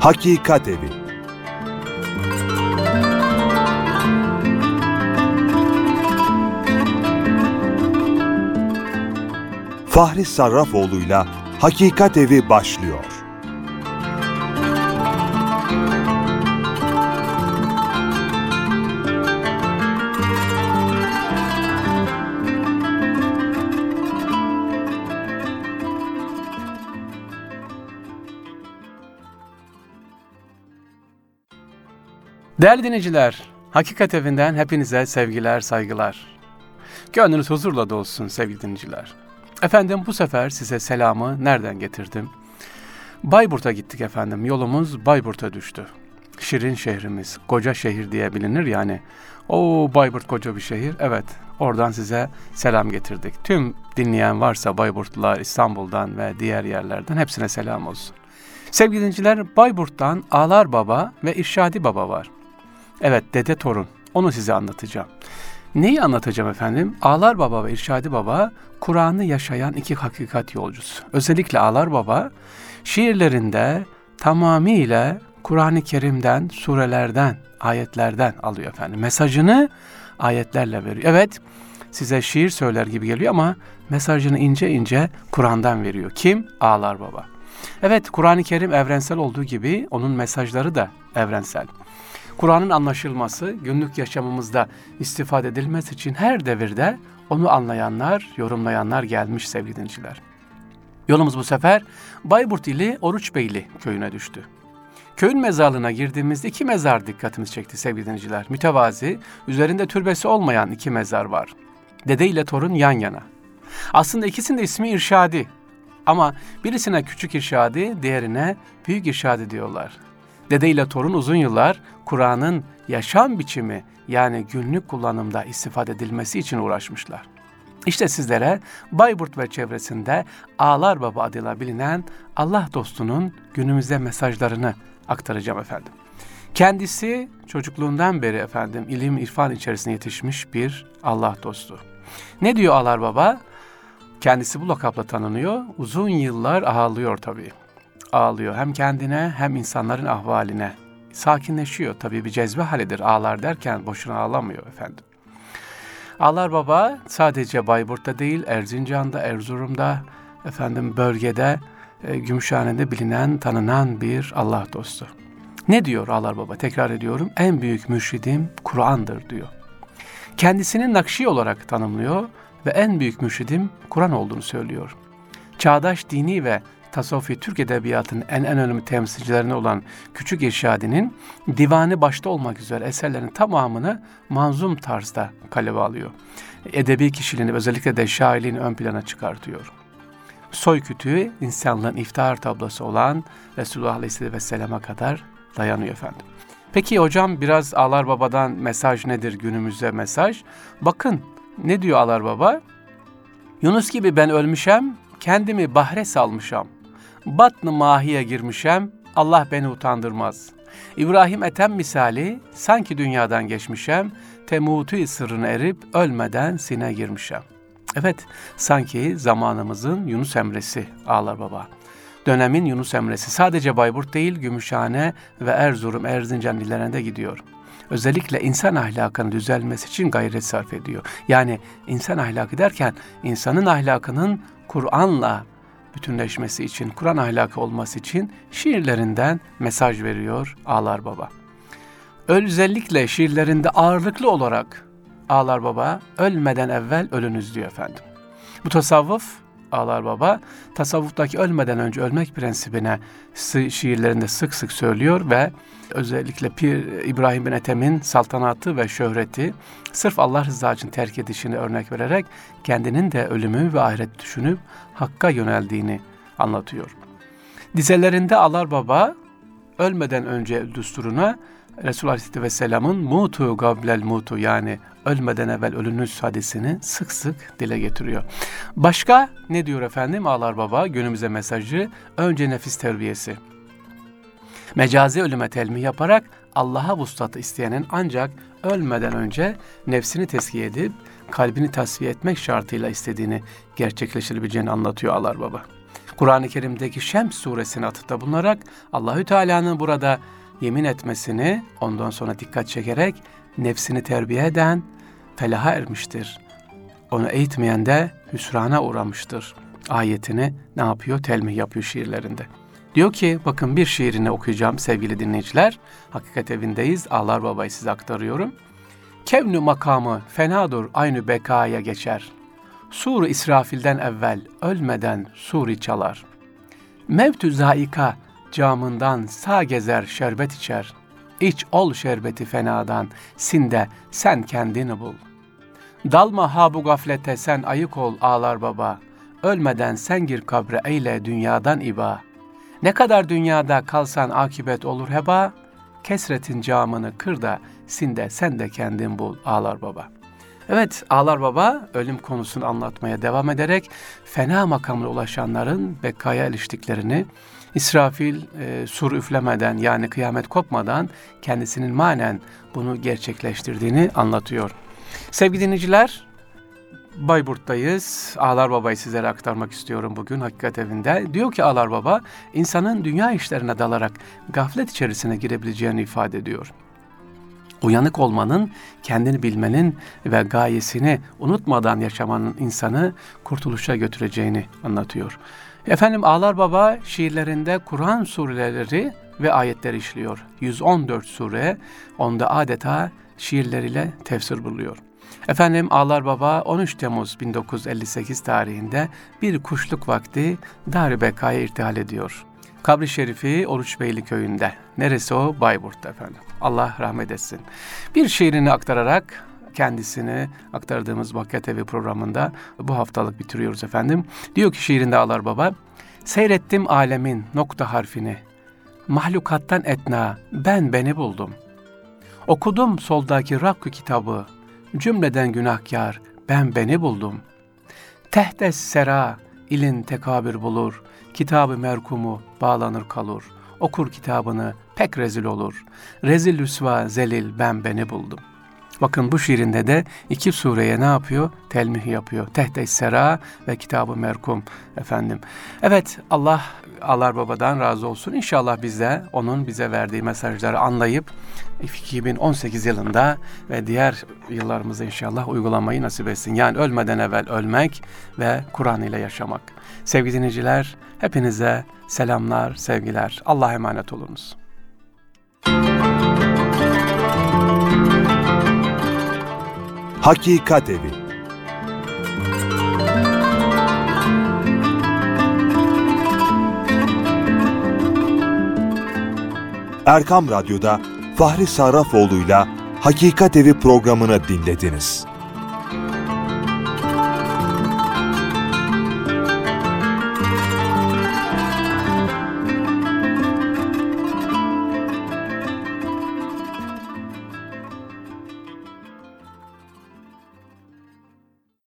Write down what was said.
Hakikat Evi. Fahri Sarrafoğlu'yla Hakikat Evi başlıyor. Değerli dinleyiciler, Hakikat Evi'nden hepinize sevgiler, saygılar. Gönlünüz huzurla dolsun sevgili dinleyiciler. Efendim bu sefer size selamı nereden getirdim? Bayburt'a gittik efendim. Yolumuz Bayburt'a düştü. Şirin şehrimiz, koca şehir diye bilinir yani. O Bayburt koca bir şehir. Evet, oradan size selam getirdik. Tüm dinleyen varsa Bayburtlular, İstanbul'dan ve diğer yerlerden hepsine selam olsun. Sevgili dinleyiciler, Bayburt'tan Ağlar Baba ve İrşadi Baba var. Evet, dede torun. Onu size anlatacağım. Neyi anlatacağım efendim? Ağlar Baba ve İrşadi Baba, Kur'an'ı yaşayan iki hakikat yolcusu. Özellikle Ağlar Baba, şiirlerinde tamamıyla Kur'an-ı Kerim'den, surelerden, ayetlerden alıyor efendim. Mesajını ayetlerle veriyor. Evet, size şiir söyler gibi geliyor ama mesajını ince ince Kur'an'dan veriyor. Kim? Ağlar Baba. Evet, Kur'an-ı Kerim evrensel olduğu gibi onun mesajları da evrensel. Kur'an'ın anlaşılması, günlük yaşamımızda istifade edilmesi için her devirde onu anlayanlar, yorumlayanlar gelmiş sevgili dinleyiciler. Yolumuz bu sefer Bayburt ili Oruçbeyli köyüne düştü. Köyün mezarlığına girdiğimizde iki mezar dikkatimizi çekti sevgili dinleyiciler. Mütevazi, üzerinde türbesi olmayan iki mezar var. Dede ile torun yan yana. Aslında ikisinin de ismi İrşadi. Ama birisine küçük İrşadi, diğerine büyük İrşadi diyorlar. Dede ile torun uzun yıllar Kur'an'ın yaşam biçimi yani günlük kullanımda istifade edilmesi için uğraşmışlar. İşte sizlere Bayburt ve çevresinde Ağlar Baba adıyla bilinen Allah dostunun günümüzde mesajlarını aktaracağım efendim. Kendisi çocukluğundan beri efendim ilim, irfan içerisinde yetişmiş bir Allah dostu. Ne diyor Ağlar Baba? Kendisi bu lakapla tanınıyor. Uzun yıllar ağlıyor tabii. Ağlıyor hem kendine hem insanların ahvaline. Sakinleşiyor tabii, bir cezbe halidir. Ağlar derken boşuna ağlamıyor efendim. Ağlar Baba sadece Bayburt'ta değil, Erzincan'da, Erzurum'da, efendim bölgede, Gümüşhane'de bilinen, tanınan bir Allah dostu. Ne diyor Ağlar Baba? Tekrar ediyorum. En büyük mürşidim Kur'an'dır diyor. Kendisini Nakşi olarak tanımlıyor ve en büyük mürşidim Kur'an olduğunu söylüyor. Çağdaş dini ve tasavvufi Türk edebiyatının en önemli temsilcilerine olan Küçük İrşadi'nin divanı başta olmak üzere eserlerin tamamını manzum tarzda kaleme alıyor. Edebi kişiliğini, özellikle de şairliğini ön plana çıkartıyor. Soy kütüğü insanlığın iftihar tablosu olan Resulullah Aleyhisselam'a kadar dayanıyor efendim. Peki hocam, biraz Ağlar Baba'dan mesaj nedir, günümüzde mesaj? Bakın ne diyor Ağlar Baba? Yunus gibi ben ölmüşem, kendimi bahre salmışam. Batn-ı mahiye girmişem, Allah beni utandırmaz. İbrahim Ethem misali, sanki dünyadan geçmişem, temutu sırrına erip ölmeden sine girmişem. Evet, sanki zamanımızın Yunus Emre'si Ağlar Baba. Dönemin Yunus Emre'si sadece Bayburt değil, Gümüşhane ve Erzurum, Erzincan illerine de gidiyor. Özellikle insan ahlakının düzelmesi için gayret sarf ediyor. Yani insan ahlakı derken insanın ahlakının Kur'an'la bütünleşmesi için, Kur'an ahlakı olması için şiirlerinden mesaj veriyor Ağlar Baba. Özellikle şiirlerinde ağırlıklı olarak Ağlar Baba ölmeden evvel ölünüz diyor efendim. Bu tasavvuf, Ağlar Baba tasavvuftaki ölmeden önce ölmek prensibine şiirlerinde sık sık söylüyor ve özellikle Pir İbrahim bin Ethem'in saltanatı ve şöhreti sırf Allah rızası için terk edişini örnek vererek kendinin de ölümü ve ahiret düşünüp Hakk'a yöneldiğini anlatıyor. Dizelerinde Ağlar Baba ölmeden önce düsturuna Resulullah Aleyhisselam'ın mutu gablel mutu yani ölmeden evvel ölünüz hadisini sık sık dile getiriyor. Başka ne diyor efendim Ağlar Baba günümüze mesajı? Önce nefis terbiyesi. Mecazi ölüme telmih yaparak Allah'a vuslatı isteyenin ancak ölmeden önce nefsini tezkiye edip kalbini tasfiye etmek şartıyla istediğini gerçekleştirebileceğini anlatıyor Ağlar Baba. Kur'an-ı Kerim'deki Şems suresine atıfta bulunarak Allahü Teala'nın burada yemin etmesini ondan sonra dikkat çekerek nefsini terbiye eden felaha ermiştir. Onu eğitmeyen de hüsrana uğramıştır. Ayetini ne yapıyor? Telmih yapıyor şiirlerinde. Diyor ki bakın bir şiirini okuyacağım sevgili dinleyiciler. Hakikat evindeyiz. Ağlar Baba'yı size aktarıyorum. Kevnü makamı fenadur aynı bekaya geçer. Sur-u İsrafil'den evvel ölmeden suri çalar. Mevtü zaika camından sağ gezer şerbet içer. İç ol şerbeti fenadan sinde sen kendini bul. Dalma ha bu gaflete sen ayık ol Ağlar Baba. Ölmeden sen gir kabre eyle dünyadan iba. Ne kadar dünyada kalsan akibet olur heba. Kesretin camını kır da sinde sen de kendin bul Ağlar Baba. Evet, Ağlar Baba ölüm konusunu anlatmaya devam ederek fena makamına ulaşanların bekaya iliştiklerini, İsrafil sur üflemeden yani kıyamet kopmadan kendisinin manen bunu gerçekleştirdiğini anlatıyor. Sevgili dinleyiciler, Bayburt'tayız. Ağlar Baba'yı sizlere aktarmak istiyorum bugün Hakikat Evi'nde. Diyor ki Ağlar Baba, insanın dünya işlerine dalarak gaflet içerisine girebileceğini ifade ediyor. Uyanık olmanın, kendini bilmenin ve gayesini unutmadan yaşamanın insanı kurtuluşa götüreceğini anlatıyor. Efendim Ağlar Baba şiirlerinde Kur'an sureleri ve ayetleri işliyor. 114 sure, onda adeta şiirleriyle tefsir buluyor. Efendim Ağlar Baba 13 Temmuz 1958 tarihinde bir kuşluk vakti Dar-ı Beka'ya irtihal ediyor. Kabri şerifi Oruçbeyli köyünde. Neresi o? Bayburt'ta efendim. Allah rahmet etsin. Bir şiirini aktararak kendisini aktardığımız Hakikat Evi programında bu haftalık bitiriyoruz efendim. Diyor ki şiirinde Ağlar Baba, seyrettim alemin nokta harfini, mahlukattan etna ben beni buldum. Okudum soldaki Rakkı kitabı, cümleden günahkar ben beni buldum. Tehtes sera ilin tekabür bulur, kitabı merkumu bağlanır kalır. Okur kitabını pek rezil olur. Rezil rüsva zelil ben beni buldum. Bakın bu şiirinde de iki sureye ne yapıyor? Telmih yapıyor. Tehtes sera ve kitabı merkum efendim. Evet Allah Ağlar Baba'dan razı olsun. İnşallah biz de onun bize verdiği mesajları anlayıp 2018 yılında ve diğer yıllarımızda inşallah uygulamayı nasip etsin. Yani ölmeden evvel ölmek ve Kur'an ile yaşamak. Sevgili dinleyiciler, hepinize selamlar, sevgiler. Allah'a emanet olunuz. Hakikat Evi. Erkam Radyo'da Fahri Sarrafoğlu'yla Hakikat Evi programını dinlediniz.